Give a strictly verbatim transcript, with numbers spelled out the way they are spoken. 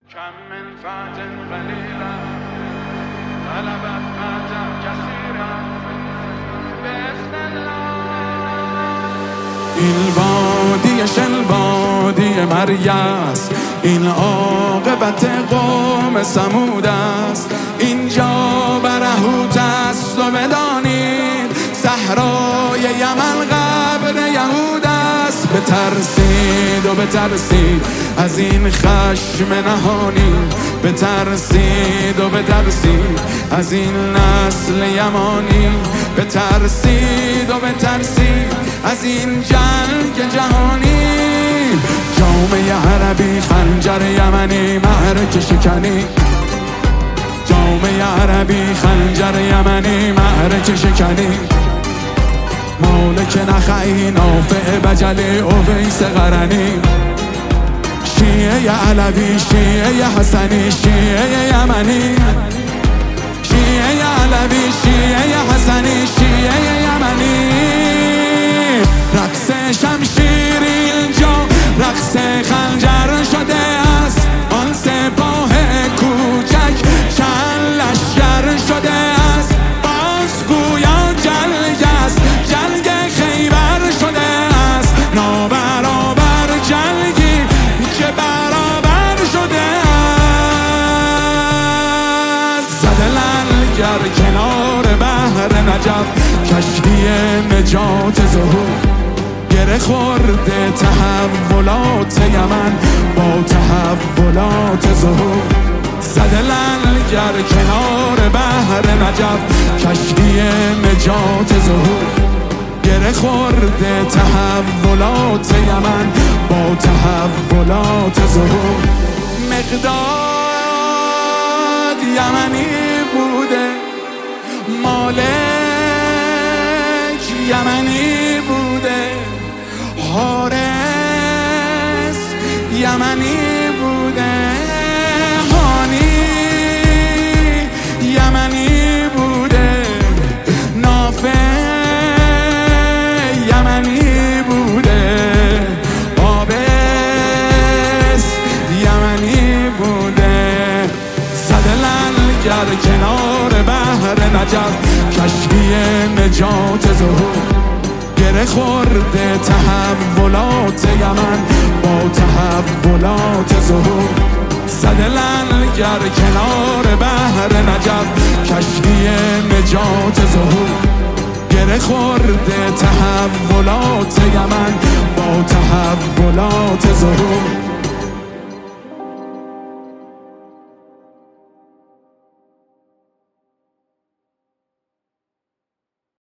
كم من فات قليلا غلبت فاتا كثيرا بإذن الله. این وادی شل وادی مریاست، این عاقبت قوم ثمود است. اینجا برهوت است و بدانید صحرای یمن قبر یهود است. بترسید و بترسید از این خشم نهانی، بترسید و بترسید از این نسل یمانی، بترسید و بترسید از این جنگ جهانی. جامعه عربی خنجر یمنی معرکه شکنی، جامعه عربی خنجر یمنی معرکه شکنی. مالک نخعی نافع بجلی اویس قرنی، شیعه علوی شیعه حسنی شیعه یمنی، شیعه علوی شیعه حسنی شیعه یمنی. رقص شمشیر اینجا رقص خنجر شده است، آن سپاه کوچک چند لشکر شده است. باز گویا جنگ است، جنگ خیبر شده است. نابرابر جنگی که برابر شده است. زده لنگر کنار بحر نجف کشتی نجات ظهور، گره خورده تحولات یمن با تحولات ظهور. زده لنگر کنار بحر نجف کشتی نجات ظهور، گره خورده تحولات یمن با تحولات ظهور. مقداد یمنی بوده، مالک یمنی بوده، حارس یمنی بوده، هانی یمنی بوده، نافع یمنی بوده، آبس یمنی بوده. زده لنگر کنار بحر نجف کشتی نجات ظهور، گره خورده تحولات یمن با تحولات ظهور. زده لنگر کنار بحر نجف کشتی نجات ظهور، گره خورده تحولات یمن با تحولات ظهور.